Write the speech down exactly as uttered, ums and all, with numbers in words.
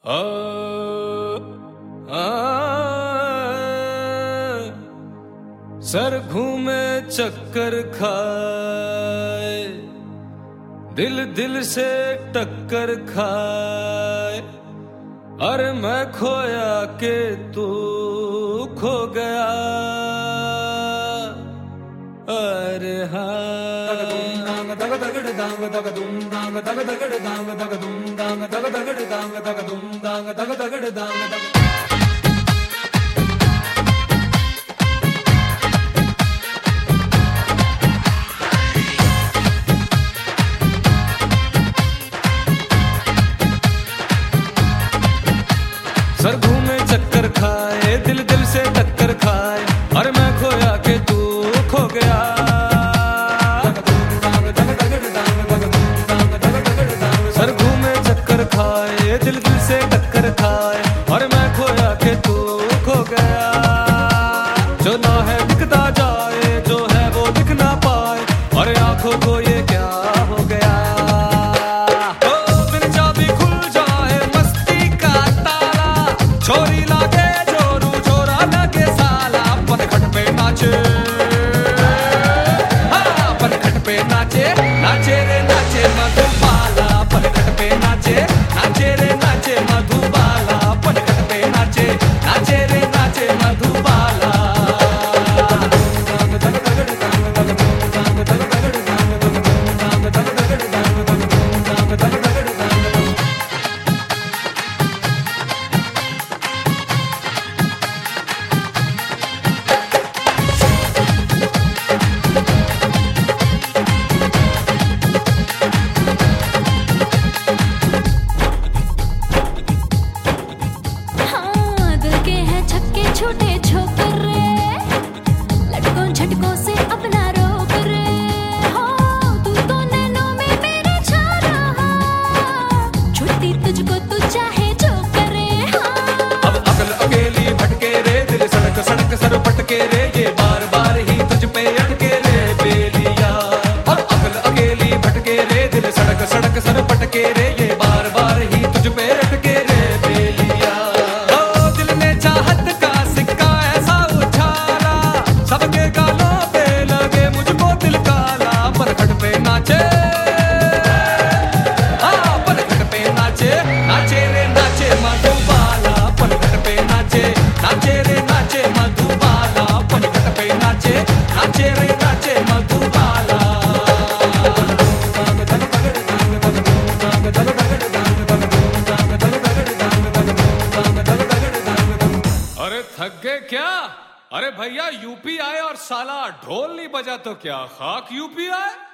आ, आ, sir घूमे चक्कर खाए, दिल दिल से टक्कर खाए, अरे मैं खोया के तू खो गया। अरे सर घूमे चक्कर खाए, दिल दिल से टक्कर खाए, अरे मैं खोया के तू खो गया। सर घूमे चक्कर खाए, दिल दिल से टक्कर खाए, अरे मैं खोया के तू खो गया। जो ना है दिखता जाए, जो है वो दिख ना पाए, अरे आंखों को ये क्या हो गया। छोरी लागे जोरू, छोरा लागे साला, पनघट पे नाचे, हाँ पनघट पे नाचे, नाचे रे नाचे मधुबाला, पनघट पे नाचे, नाचे रे नाचे मधुबाला, पनघट पे नाचे, नाचे रे नाचे मधुबाला। छोटे छोकरे लटकों झटकों से अपना रोक रे, हो तू तो नैनों में मेरे छा रहा, छुट्टी तुझको तू चाहे जो करे। हाँ अब अकल अकेली भटके रे, दिल सड़क सड़क सर पटके रे, ये बार बार ही तुझ पे अटके रे बेलिया। अब अकल अकेली भटके रे, दिल सड़क सड़क सर पटके रे, ये बार बार ही तुझ पे अटके रे बेलिया। सबके गालों पे लगे मुझको दिल काला, पनघट पे नाचे, हाँ पनघट पे नाचे, नाचे रे नाचे मधुबाला, पनघट पे नाचे, नाचे रे नाचे मधुबाला, पनघट पे नाचे, नाचे रे नाचे मधुबाला। अरे थक गए क्या? अरे भैया यूपी आए और साला ढोल नहीं बजा तो क्या खाक यूपी आए।